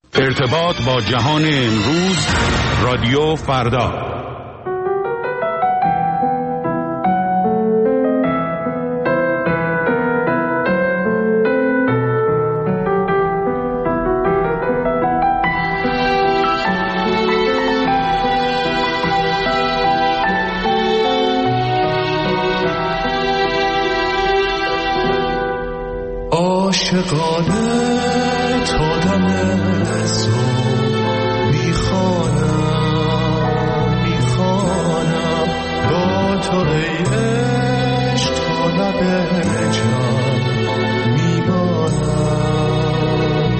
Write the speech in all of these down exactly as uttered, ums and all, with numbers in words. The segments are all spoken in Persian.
ارتباط با جهان امروز، رادیو فردا. عاشقانه تا دم صبح میخوانم میخوانم با تو ای عشق تا لب جان میمانم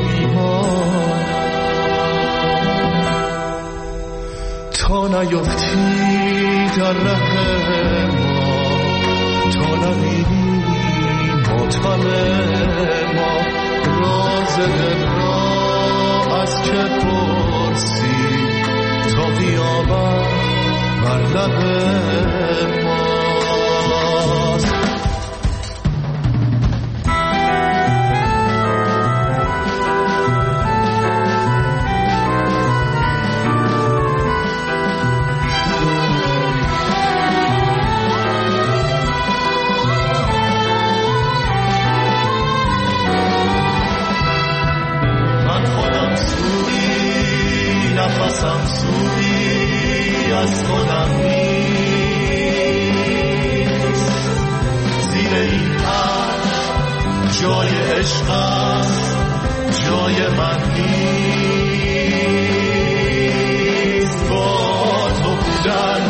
میمانم تا نیفتی در ره ما، تا نبینی ماتم ما، راز دل را از که پرسی تا قیامت بر لب ماست. نفسم سوی از خودم نیست، زیر این عرش جای عشق است، جای من نیست. با تو بودن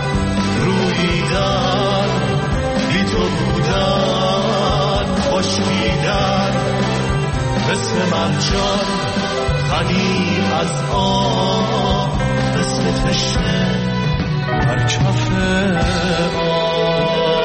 رویدن، بی تو بودن خشکیدن، مثل من جان غنی از آب، مثل تشنه بر کف آب.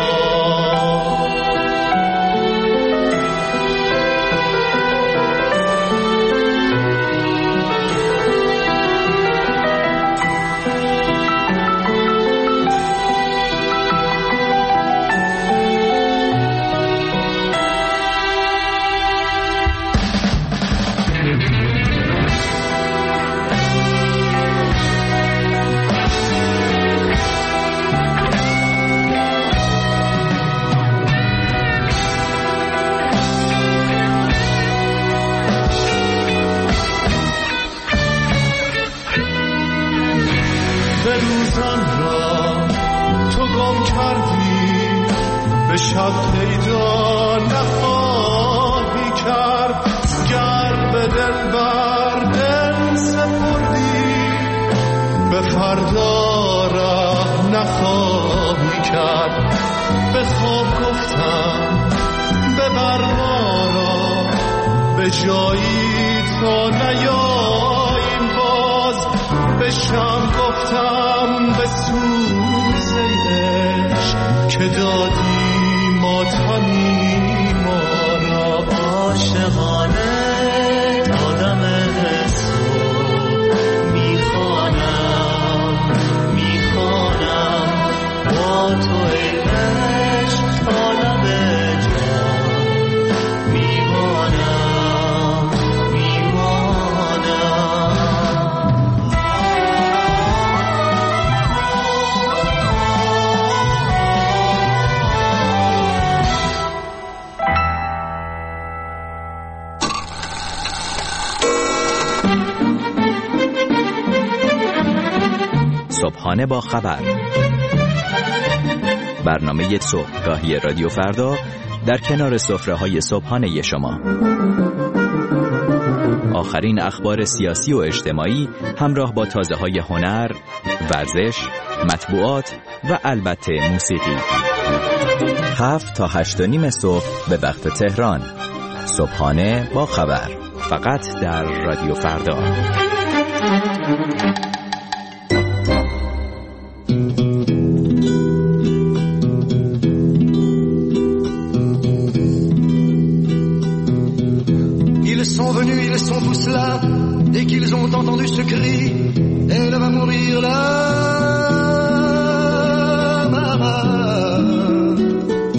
شب پیدا نخواهی کرد، گر به دل بر دل سپردی، به فردا راه نخواهی کرد. به خواب گفتم ببر ما را به جایی تا نیاییم باز، به شم گفتم به سوز عشق که دادی ماتمی ما را. عاشقانه تا دم صبح میخوانم میخوانم با تو ای عشق تا لب جان میمانم میمانم. صبحانه با خبر، برنامه صبحگاهی رادیو فردا در کنار سفره‌های صبحانه شما. آخرین اخبار سیاسی و اجتماعی همراه با تازه‌های هنر، ورزش، مطبوعات و البته موسیقی. هفت تا هشت و نیم صبح به وقت تهران. صبحانه با خبر، فقط در رادیو فردا. sont venus, ils sont tous là. Dès qu'ils ont entendu ce cri, elle va mourir là, maman.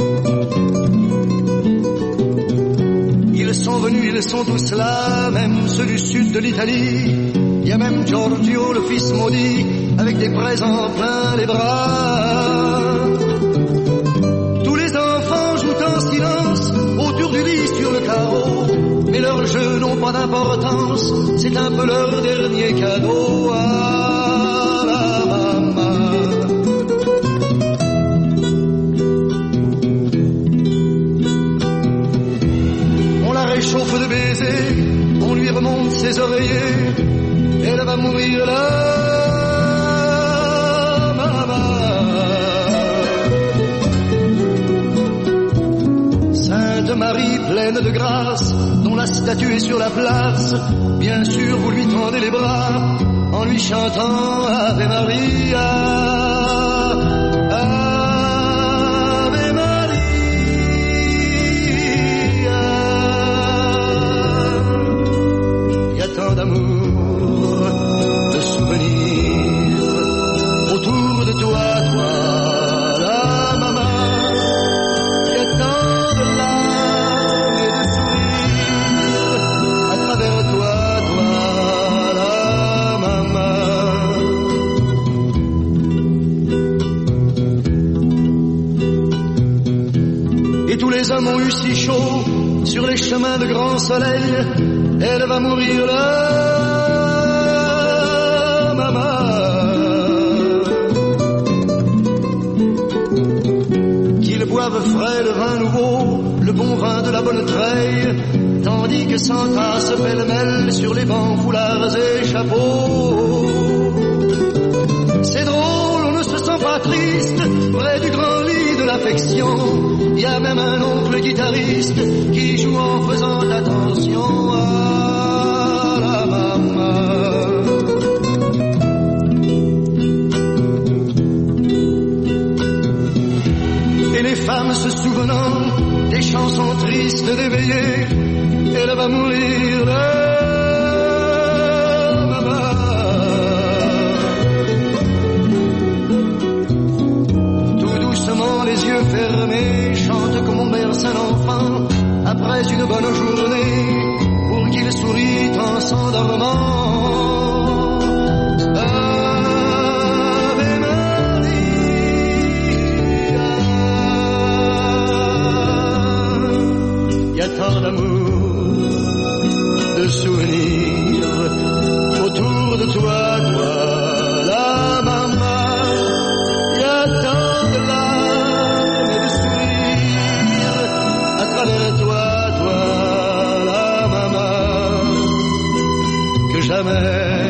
Ils sont venus, ils sont tous là, même ceux du sud de l'Italie. Il y a même Giorgio, le fils maudit, avec des présents plein les bras. Tous les enfants jouent en silence autour du lit sur le carreau, mais leurs jeux n'ont pas d'importance, c'est un peu leur dernier cadeau à la maman. On la réchauffe de baisers, on lui remonte ses oreillers, elle va mourir là, maman. Sainte Marie pleine de grâce, dont la statue est sur la place, bien sûr vous lui tendez les bras en lui chantant Ave Maria, Ave Maria. Il y a tant d'amour, de souvenirs autour de toi, toi, la maman. Il y a tant de larmes et de sourires à travers toi, toi, la maman. Et tous les hommes ont eu si chaud sur les chemins de grand soleil, elle va mourir là, maman. Qu'ils boivent frais le vin nouveau, le bon vin de la bonne treille, tandis que s'entassent pêle-mêle sur les bancs, foulards et chapeaux. C'est drôle, on ne se sent pas triste près du grand lit de l'affection. Il y a même un oncle guitariste qui joue en faisant attention à la maman. Et les femmes se souvenant des chansons tristes d'éveillé, elle va mourir là, maman. Tout doucement, les yeux fermés, chante comme on berce un enfant après une bonne journée, pour qu'il sourit en s'endormant. Ave Maria. Il y a tant d'amour, de souvenirs autour de toi, toi, la maman. Il y a tant de larmes et de sourires à travers toi, toi, la maman, que jamais,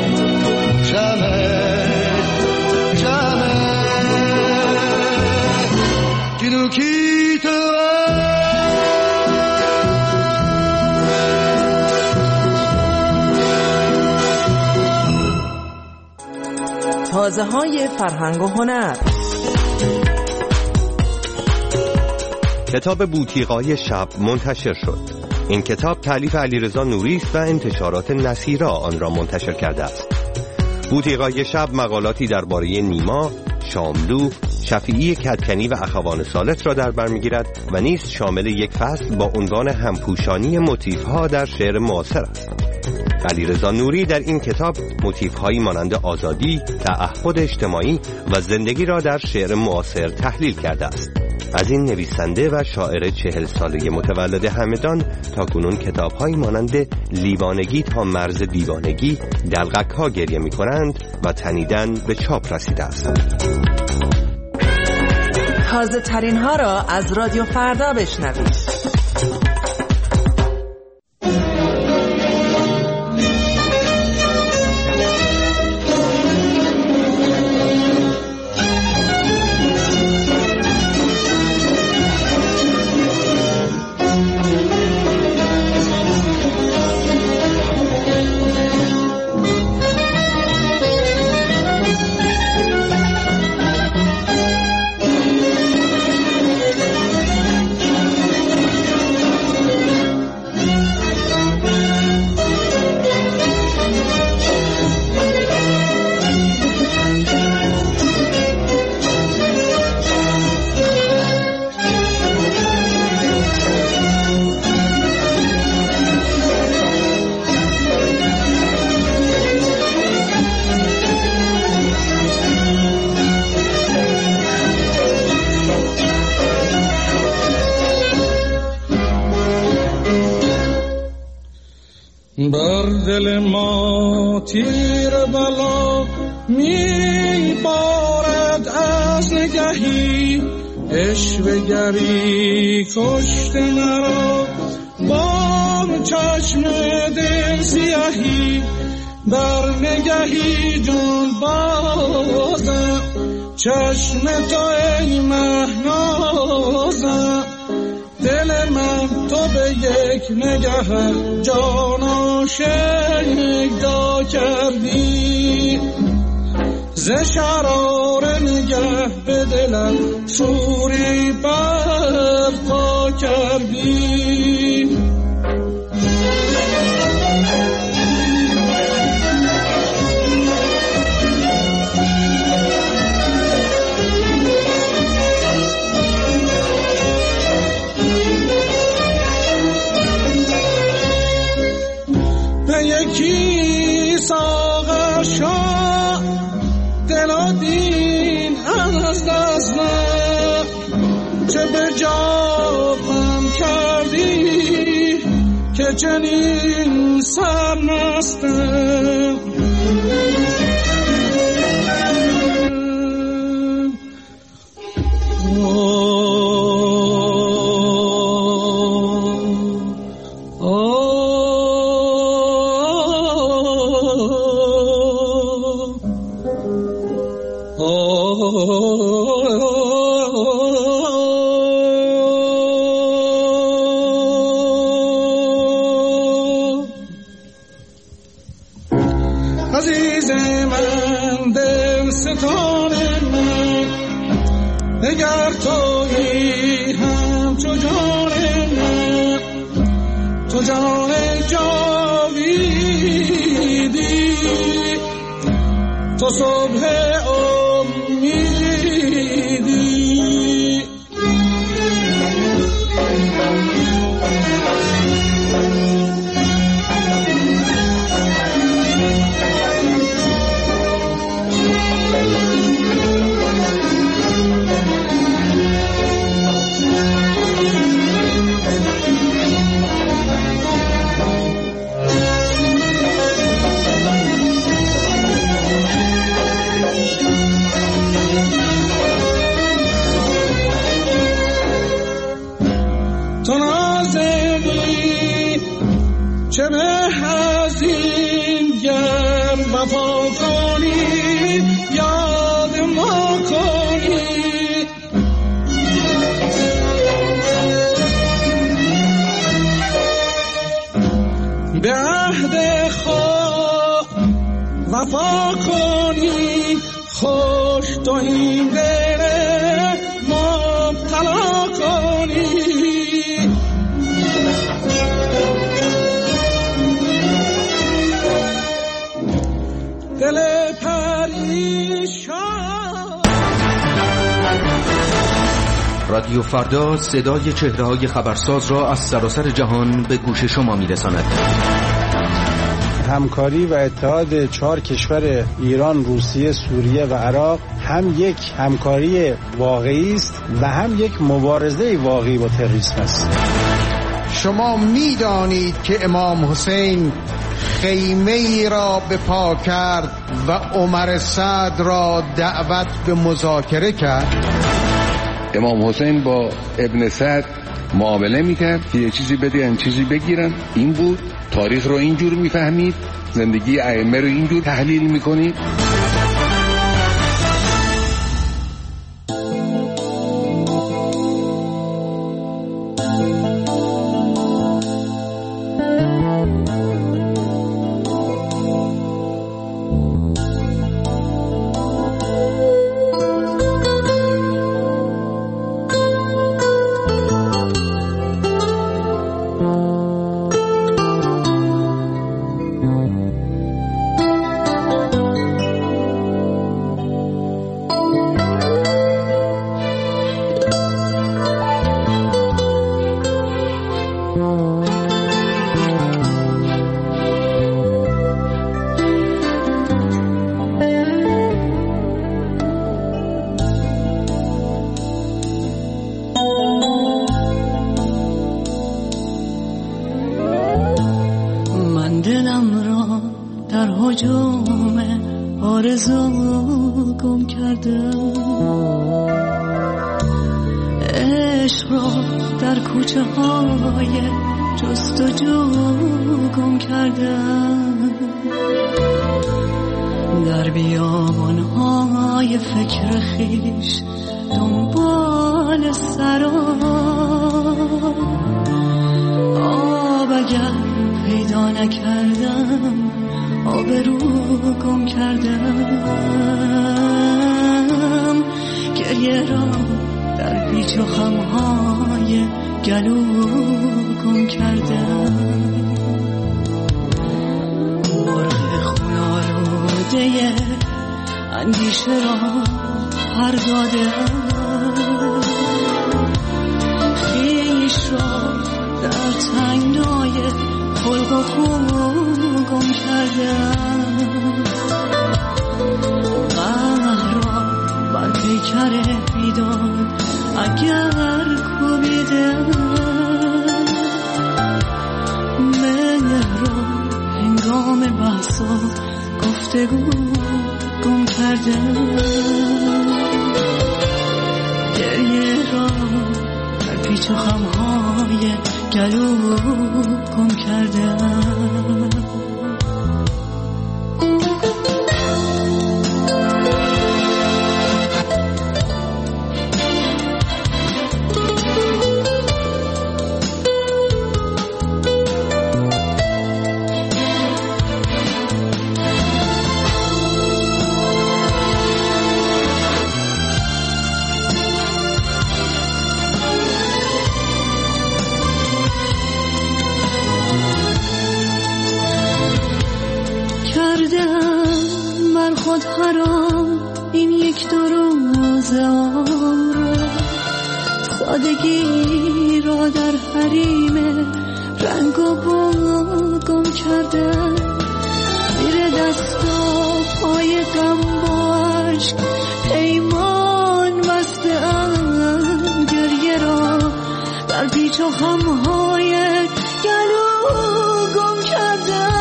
jamais, jamais tu nous quitteras. تازه های فرهنگ و هنر. کتاب بوتیقای شب منتشر شد. این کتاب تألیف علیرضا نوری است و انتشارات نصیرا آن را منتشر کرده است. بوتیقای شب مقالاتی درباره نیما، شاملو، شفیعی کدکنی و اخوان سالت را در بر می‌گیرد و نیز شامل یک فصل با عنوان همپوشانی موتیف‌ها در شعر معاصر است. علیرضا نوری در این کتاب موتیف‌هایی مانند آزادی، تعهد اجتماعی و زندگی را در شعر معاصر تحلیل کرده است. از این نویسنده و شاعر چهل ساله متولد همدان تا کنون کتاب‌هایی مانند لیوانگی تا مرز دیوانگی، دلقک‌ها گریه می‌کنند و تنیدن به چاپ رسیده است. تازه ترین ها را از رادیو فردا بشنوید. بر دل ما تیر بلا می بارد از نگهی، عشوه‌گری کشت مرا با چشم دل سیاهی. بر نگهی جان بازم چشم تو ای مهنازم، دل من تو به یک نگه جان آشکار کردی. ز شرار نگه به دلم شوری برپا کردی. یکی ساغر شاه دل و دین از دست نه، چه به جابم کردی که چنین سرمستم. عزیز من دل ستان من، اگر تویی هم چو جان من، تو جان جاویدی، تو صبح امیدی. تو نازنی چه به حزین گر وفا کنی یاد ما کنی. به عهد خود وفا کنی، خوش تو این دل مبتلا کنی. دل پریشان. رادیو فردا صدای چهره‌های خبرساز را از سراسر جهان به گوش شما می‌رساند. همکاری و اتحاد چهار کشور ایران، روسیه، سوریه و عراق هم یک همکاری واقعی است و هم یک مبارزه واقعی با تروریسم است. شما می‌دانید که امام حسین خیمه ای را به پا کرد و عمر سعد را دعوت به مذاکره کرد. امام حسین با ابن سعد معامله میکرد که یه چیزی بدهن چیزی بگیرن. این بود. تاریخ رو اینجور میفهمید، زندگی ائمه رو اینجور تحلیل میکنید. در هجوم آرزو گم کردم، عشق را در کوچه های جستجو گم کردم، در بیابان های فکر خیش دنبال سرا، آب اگر پیدا نکردم آبرو گم کردم، گریه را در پیچ و خمهای گلو گم کردم، مرغ خونالوده اندیشه را پر دادم، خیش را در تنگنای خلق و خو گم کردم، قهر را بر پیکر بیدار اگر کوبیدم، مهر را هنگام بحث و گفتگو گم کردم، گریه را در پیچ و خمهای گلو گم کردم. حرام این یک دو روز آرام، سادگی را در حریم رنگ و بو گم کردن، زیر دست و پای غم و عشق پیمان بسته‌ام، گریه را در پیچ و خمهای گلو گم کردن،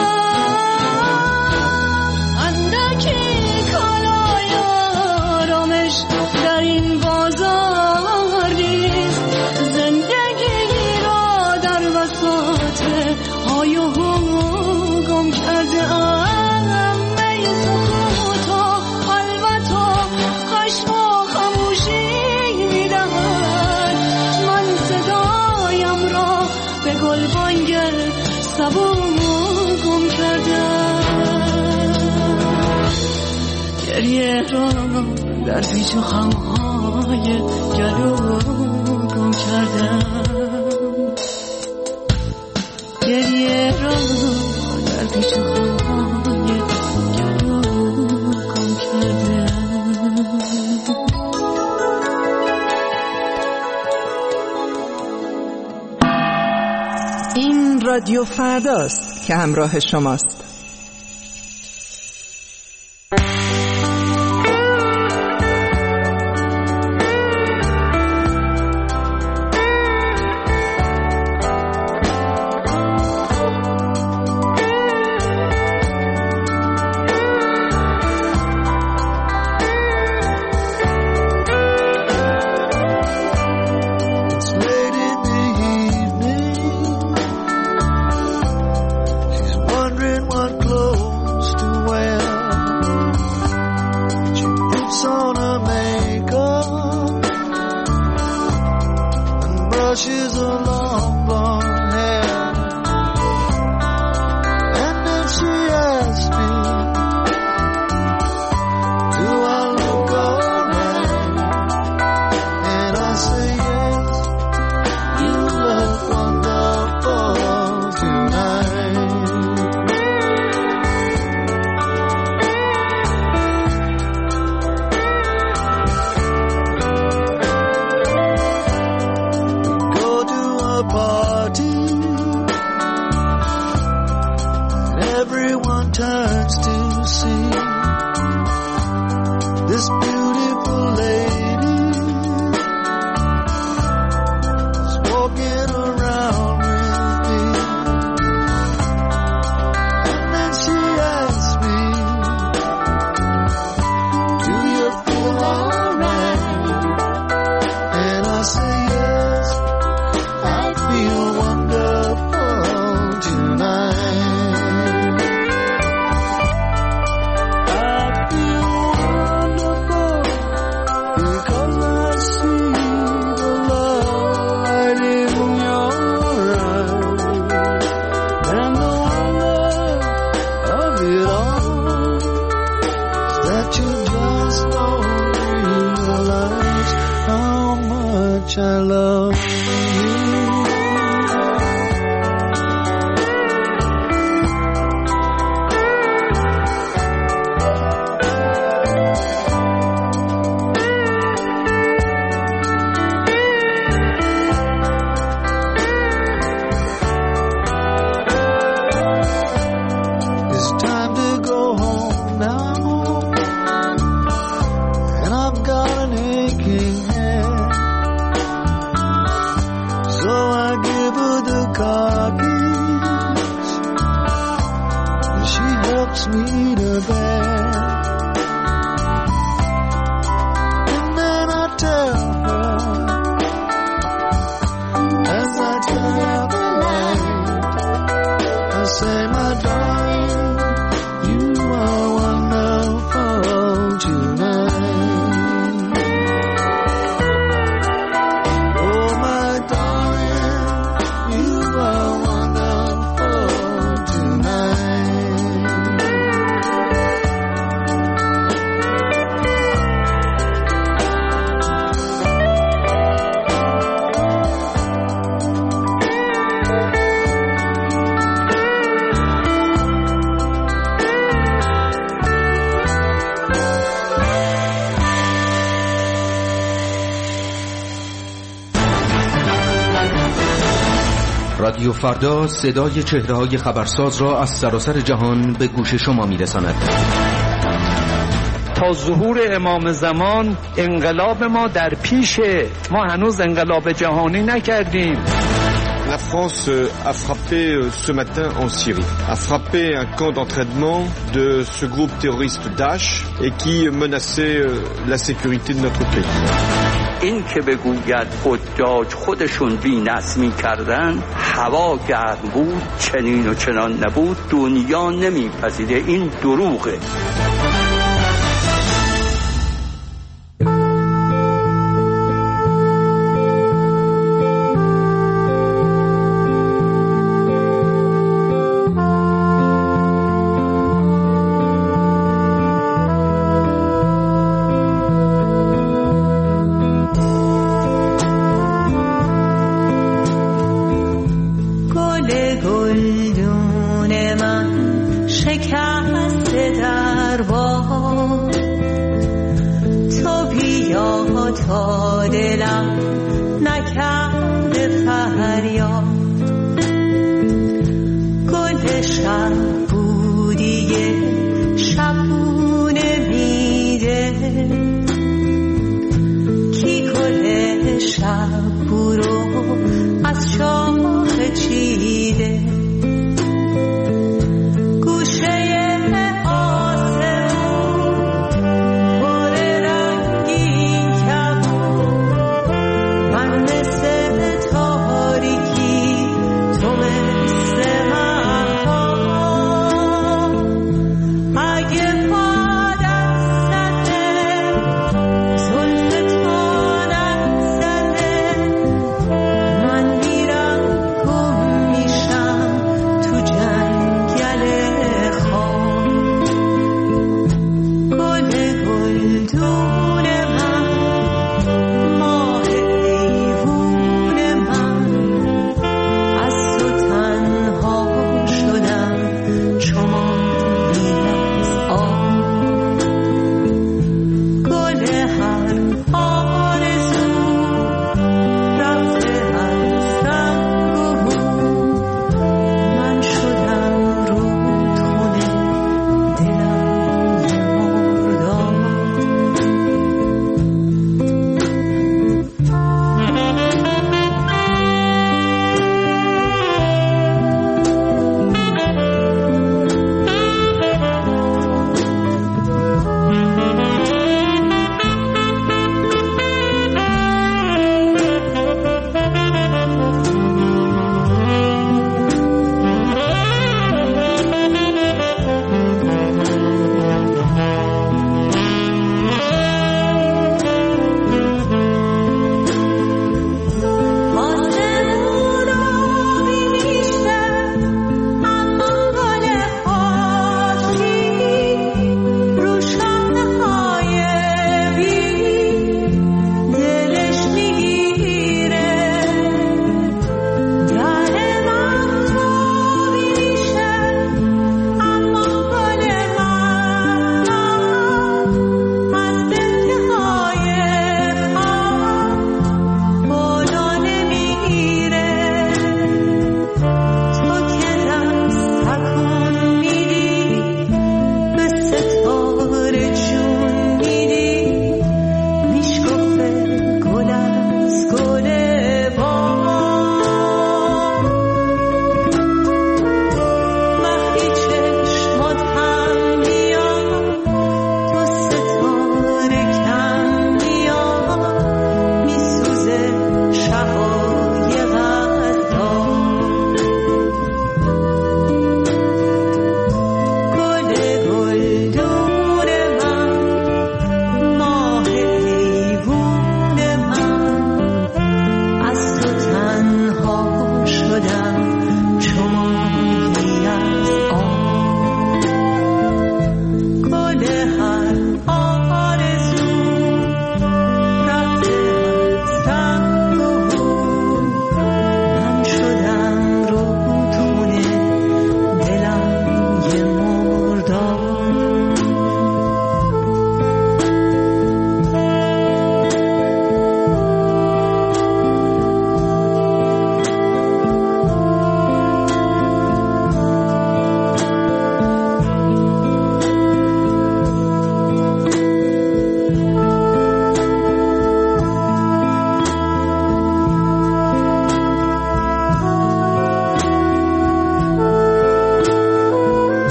گریه را در پیچ و خمهای گلو گم کردم، گریه را در پیچ و خمهای گلو گم کردم. این رادیو فرداست که همراه شماست. much I love you. رادیو فردا صدای چهره‌های خبرساز را از سراسر جهان به گوش شما می‌رساند. تا ظهور امام زمان انقلاب ما در پیشه، ما هنوز انقلاب جهانی نکردیم. La France a frappé ce matin en Syrie, a frappé un camp d'entraînement de ce groupe terroriste Daesh et qui menaçait la sécurité de notre pays. این که بگوید حجاج خودشون بی‌نظمی کردن، هوا گرم بود، چنین و چنان نبود، دنیا نمیپذیره، این دروغه. شب برو از شام